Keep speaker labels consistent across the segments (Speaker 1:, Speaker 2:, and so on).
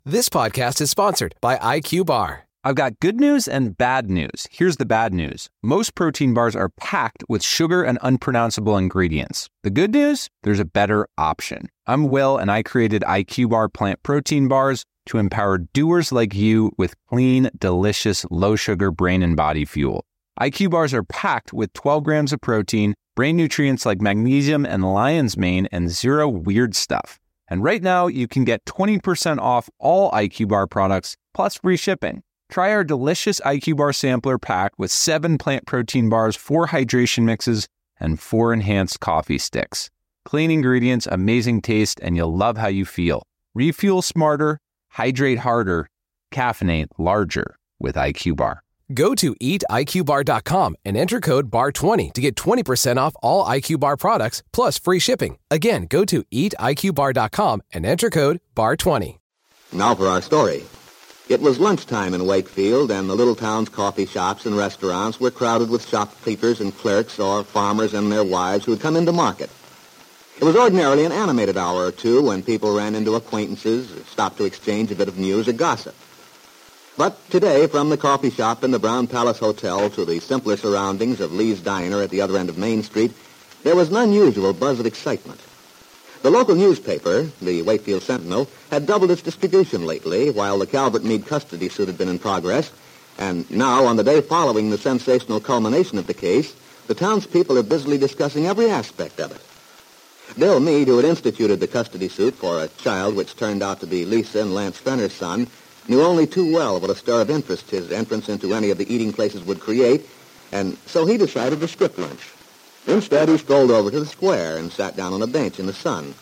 Speaker 1: This podcast is sponsored by IQ Bar.
Speaker 2: I've got good news and bad news. Here's the bad news. Most protein bars are packed with sugar and unpronounceable ingredients. The good news? There's a better option. I'm Will, and I created IQ Bar plant protein bars to empower doers like you with clean, delicious, low-sugar brain and body fuel. IQ Bars are packed with 12 grams of protein, brain nutrients like magnesium and lion's mane, and zero weird stuff. And right now, you can get 20% off all IQ Bar products, plus free shipping. Try our delicious IQ Bar sampler pack with 7 plant protein bars, 4 hydration mixes, and 4 enhanced coffee sticks. Clean ingredients, amazing taste, and you'll love how you feel. Refuel smarter, hydrate harder, caffeinate larger with IQ Bar.
Speaker 1: Go to eatiqbar.com and enter code BAR20 to get 20% off all IQ Bar products plus free shipping. Again, go to eatiqbar.com and enter code BAR20.
Speaker 3: Now for our story. It was lunchtime in Wakefield, and the little town's coffee shops and restaurants were crowded with shopkeepers and clerks or farmers and their wives who had come into market. It was ordinarily an animated hour or two when people ran into acquaintances, stopped to exchange a bit of news or gossip. But today, from the coffee shop in the Brown Palace Hotel to the simpler surroundings of Lee's Diner at the other end of Main Street, there was an unusual buzz of excitement. The local newspaper, the Wakefield Sentinel, had doubled its distribution lately while the Calvert Meade custody suit had been in progress, and now, on the day following the sensational culmination of the case, the townspeople are busily discussing every aspect of it. Bill Meade, who had instituted the custody suit for a child which turned out to be Lisa and Lance Fenner's son, knew only too well what a stir of interest his entrance into any of the eating places would create, and so he decided to skip lunch. Instead, he strolled over to the square and sat down on a bench in the sun.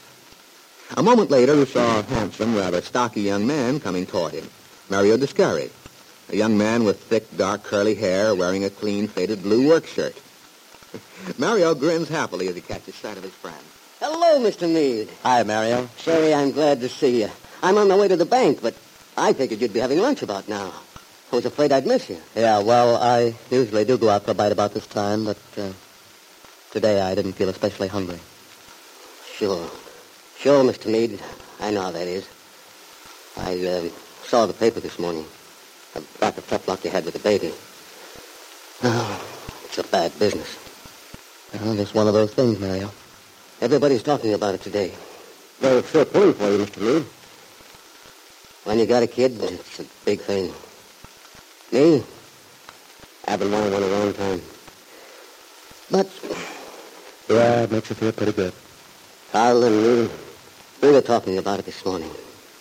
Speaker 3: A moment later, he saw a handsome, rather stocky young man coming toward him, Mario Descari, a young man with thick, dark, curly hair wearing a clean, faded blue work shirt. Mario grins happily as he catches sight of his friend.
Speaker 4: Hello, Mr. Meade.
Speaker 5: Hi, Mario.
Speaker 4: Say, I'm glad to see you. I'm on my way to the bank, but I figured you'd be having lunch about now. I was afraid I'd miss you.
Speaker 5: Yeah, well, I usually do go out for a bite about this time, but today I didn't feel especially hungry.
Speaker 4: Sure, Mr. Meade. I know how that is. I saw the paper this morning about the tough luck you had with the baby. Oh, it's a bad business.
Speaker 5: Well, it's one of those things, Mario.
Speaker 4: Everybody's talking about it today.
Speaker 5: Well, it's sure pulling for you, Mr. Meade.
Speaker 4: When you got a kid, it's a big thing. Me? I've been wanting one a long time. But
Speaker 5: yeah, it makes you feel pretty good.
Speaker 4: Carl and me, we were talking about it this morning.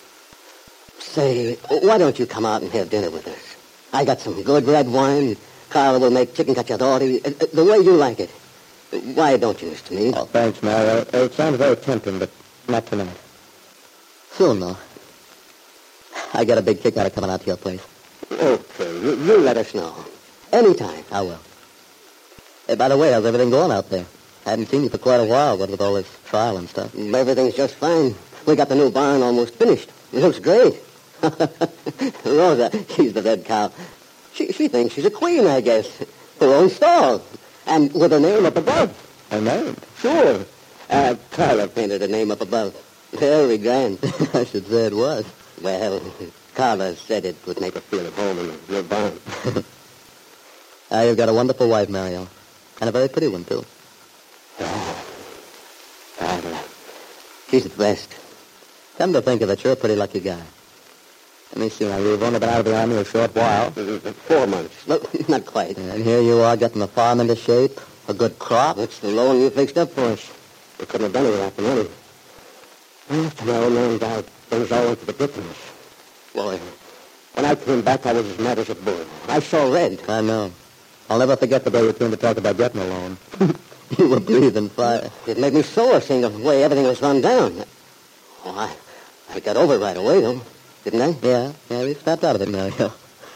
Speaker 4: Say, why don't you come out and have dinner with us? I got some good red wine. Carl will make chicken cacciatore, the way you like it. Why don't you, Mr. Meade?
Speaker 5: Oh, thanks, Mario. It sounds very tempting, but not tonight. Soon, though. I got a big kick out of coming out to your place.
Speaker 4: Okay, you let us know. Anytime.
Speaker 5: I will. Hey, by the way, how's everything going out there? Hadn't seen you for quite a while, what with all this trial and stuff.
Speaker 4: Everything's just fine. We got the new barn almost finished. It looks great. Rosa, she's the red cow. She thinks she's a queen, I guess. Her own stall. And with her name up above.
Speaker 5: Her name?
Speaker 4: Sure. Carla painted her name up above. Very grand.
Speaker 5: I should say it was.
Speaker 4: Well, Carla said it would make her feel at home in your barn.
Speaker 5: You've got a wonderful wife, Mario. And a very pretty one, too.
Speaker 4: Oh, Carla. She's the best.
Speaker 5: Come to think of it, you're a pretty lucky guy. Let me see, now, you've only been out of the Army a short while.
Speaker 4: 4 months. Look, not quite.
Speaker 5: And here you are getting the farm into shape, a good crop.
Speaker 4: That's the loan you fixed up for us. We couldn't have done it without the money. After my old man died, things all went to the dickens. Boy, when I came back, I was as mad as a bull. I saw red.
Speaker 5: I know. I'll never forget the day you came to talk about getting a loan. You were breathing fire.
Speaker 4: It made me sore seeing the way everything was run down. Oh, I got over it right away, though. Didn't I?
Speaker 5: Yeah, we snapped out of it, Mario.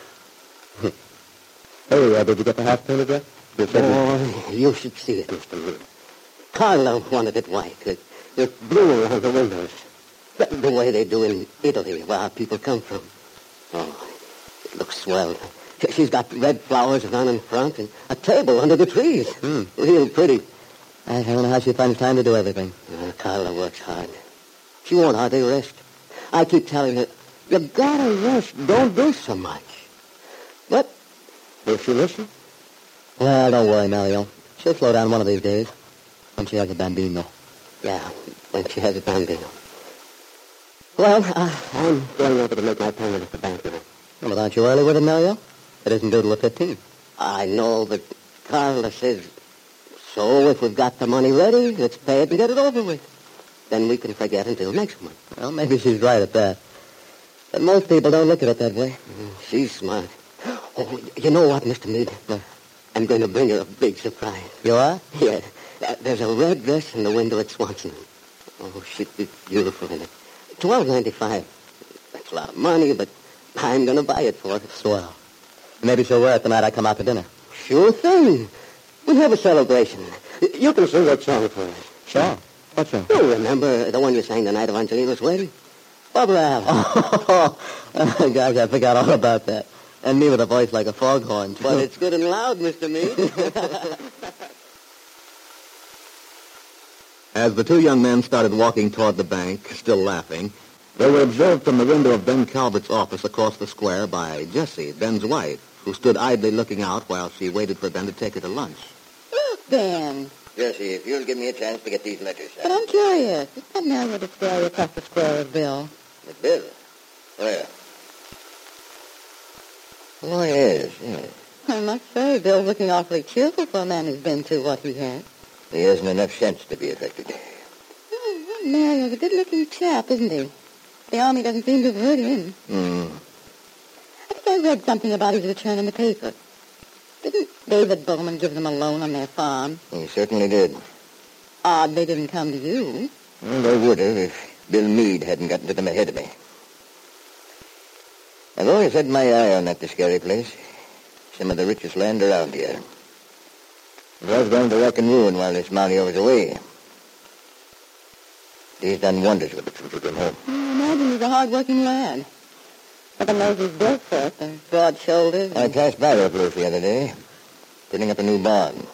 Speaker 5: Hey, did you get the house painted yet?
Speaker 4: You should see it, Mr. Meade. Carla wanted it white. There's blue around the windows. The way they do in Italy, where our people come from. Oh, it looks swell. She's got red flowers down in front and a table under the trees. Real pretty.
Speaker 5: I don't know how she finds time to do everything.
Speaker 4: Carla works hard. She won't hardly rest. I keep telling her, You gotta rest. Don't do so much. But, will she listen?
Speaker 5: Well, don't worry, Mario. She'll slow down one of these days. When she has a bambino.
Speaker 4: Yeah, when she has a bambino. Well, I'm going over to make my payment at the bank now.
Speaker 5: Well, aren't you early with it, Mario? It isn't due till the 15th.
Speaker 4: I know, but Carla says, so if we've got the money ready, let's pay it and get it over with. Then we can forget until next month.
Speaker 5: Well, maybe she's right at that. But most people don't look at it that way.
Speaker 4: She's smart. Oh, you know what, Mr. Meade? I'm going to bring her a big surprise.
Speaker 5: You are?
Speaker 4: Yeah. There's a red dress in the window at Swanson. Oh, she'd be beautiful in it. $12.95. That's a lot of money, but I'm going to buy it for her.
Speaker 5: Swell. Maybe she'll wear it the night I come out to dinner.
Speaker 4: Sure thing. We'll have a celebration. You can sing that song for us.
Speaker 5: Sure. What song?
Speaker 4: You remember the one you sang the night of Angelina's wedding? Barbara Allen.
Speaker 5: Oh, gosh, I forgot all about that. And me with a voice like a foghorn.
Speaker 4: But it's good and loud, Mr. Meade.
Speaker 3: As the two young men started walking toward the bank, still laughing, they were observed from the window of Ben Calvert's office across the square by Jessie, Ben's wife, who stood idly looking out while she waited for Ben to take her to lunch.
Speaker 6: Look, Ben.
Speaker 4: Jessie, if you'll give me a chance to get these letters signed.
Speaker 6: But I'm curious. Is that man with the stare across the square with Bill?
Speaker 4: With Bill? Where? Oh, yes.
Speaker 6: I must say, Bill's looking awfully cheerful for a man who's been through what he has.
Speaker 4: He hasn't enough sense to be affected.
Speaker 6: Well, Mario's a good-looking chap, isn't he? The Army doesn't seem to have hurt him. I think I read something about his return in the paper. Didn't David Bowman give them a loan on their farm?
Speaker 4: He certainly did.
Speaker 6: Odd they didn't come to you.
Speaker 4: Well, they would have if Bill Meade hadn't gotten to them ahead of me. I've always had my eye on that Tiscari place. Some of the richest land around here. It was going to wreck and ruin while this Mario was away. He's done wonders with it since he came home.
Speaker 6: I imagine he's a hard-working lad. With a nose he's built for it, and broad shoulders.
Speaker 4: I passed by their place the other day, putting up a new barn.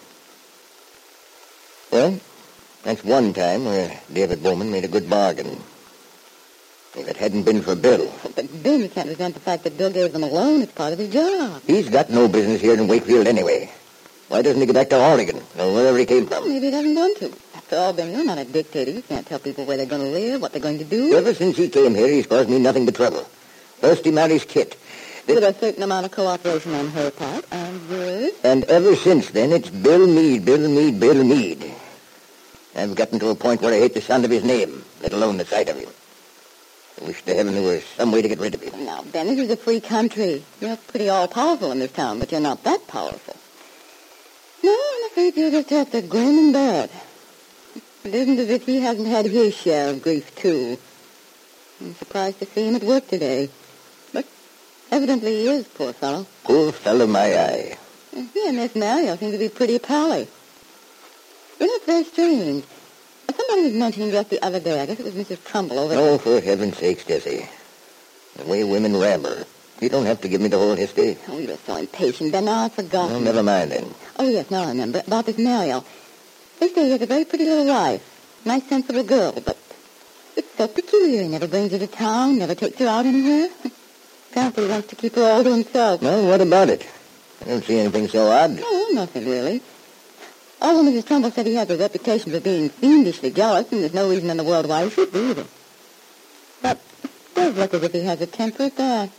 Speaker 4: Well, that's one time where David Bowman made a good bargain. If it hadn't been for Bill.
Speaker 6: But Ben, you can't resent the fact that Bill gave them a loan. It's part of his job.
Speaker 4: He's got no business here in Wakefield anyway. Why doesn't he go back to Oregon, or wherever he came from?
Speaker 6: Maybe he doesn't want to. After all, Ben, you're not a dictator. You can't tell people where they're going to live, what they're going to do.
Speaker 4: Ever since he came here, he's caused me nothing but trouble. First he marries Kit.
Speaker 6: With a certain amount of cooperation on her part, and yours.
Speaker 4: And ever since then, it's Bill Meade, Bill Meade, Bill Meade. I've gotten to a point where I hate the sound of his name, let alone the sight of him. I wish to heaven there was some way to get rid of him.
Speaker 6: Now, Ben, this is a free country. You're pretty all-powerful in this town, but you're not that powerful. No, I'm afraid you'll just have to grin and bear it. It isn't as if he hasn't had his share of grief, too. I'm surprised to see him at work today. But evidently he is, poor fellow.
Speaker 4: Poor fellow, my eye.
Speaker 6: He and Miss Mario seem to be pretty pally. You know, it's very strange. Somebody was mentioning just the other day, I guess it was Mrs. Trumbull over
Speaker 4: Oh, for heaven's sakes, Jessie. The way women ramble. You don't have to give me the whole history.
Speaker 6: Oh, you're so impatient, Ben. Now I've forgotten.
Speaker 4: Well, never mind, then.
Speaker 6: Oh, yes, now I remember. About this Mario. They say he has a very pretty little wife. Nice, sensible girl, but it's so peculiar. He never brings her to town, never takes her out anywhere. Apparently he wants to keep her all to himself.
Speaker 4: Well, what about it? I don't see anything so odd.
Speaker 6: Oh, nothing really. Although Mrs. Trumbull said he has a reputation for being fiendishly jealous, and there's no reason in the world why he should be either. But it does look as if he has a temper at that.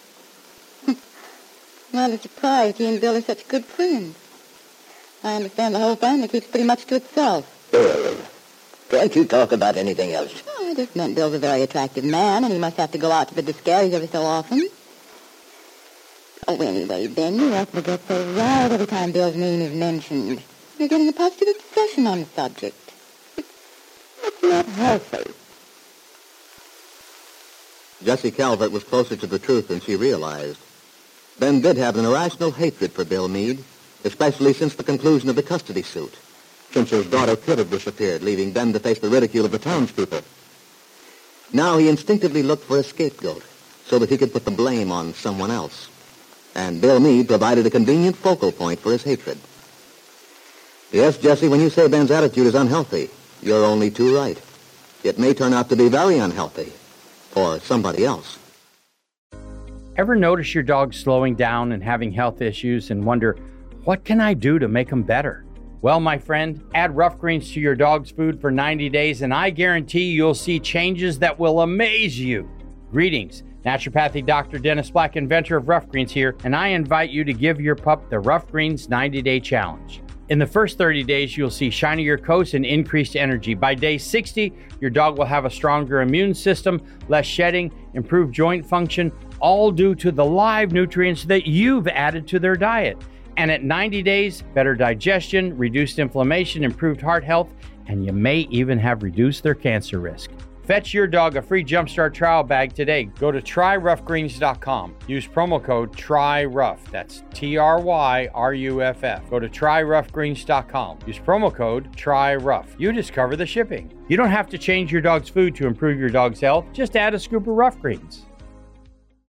Speaker 6: Rather surprised he and Bill are such good friends. I understand the whole family keeps pretty much to itself.
Speaker 4: Bill, can't you talk about anything else?
Speaker 6: Oh, I just meant Bill's a very attractive man, and he must have to go out to the Discaries every so often. Oh, anyway, Ben, you have to get so wild every time Bill's name is mentioned. You're getting a positive obsession on the subject. It's not healthy.
Speaker 3: Jessie Calvert was closer to the truth than she realized. Ben did have an irrational hatred for Bill Meade, especially since the conclusion of the custody suit, since his daughter Kit had disappeared, leaving Ben to face the ridicule of the townspeople. Now he instinctively looked for a scapegoat so that he could put the blame on someone else. And Bill Meade provided a convenient focal point for his hatred. Yes, Jessie, when you say Ben's attitude is unhealthy, you're only too right. It may turn out to be very unhealthy for somebody else.
Speaker 7: Ever notice your dog slowing down and having health issues and wonder, what can I do to make them better? Well, my friend, add Rough Greens to your dog's food for 90 days and I guarantee you'll see changes that will amaze you. Greetings, naturopathic Dr. Dennis Black, inventor of Rough Greens here, and I invite you to give your pup the Rough Greens 90-day challenge. In the first 30 days, you'll see shinier coats and increased energy. By day 60, your dog will have a stronger immune system, less shedding, improved joint function, all due to the live nutrients that you've added to their diet. And at 90 days, better digestion, reduced inflammation, improved heart health, and you may even have reduced their cancer risk. Fetch your dog a free Jumpstart trial bag today. Go to tryroughgreens.com. Use promo code TRYROUGH. That's TRYRUFF. Go to tryroughgreens.com. Use promo code TRYROUGH. You discover the shipping. You don't have to change your dog's food to improve your dog's health. Just add a scoop of Rough Greens.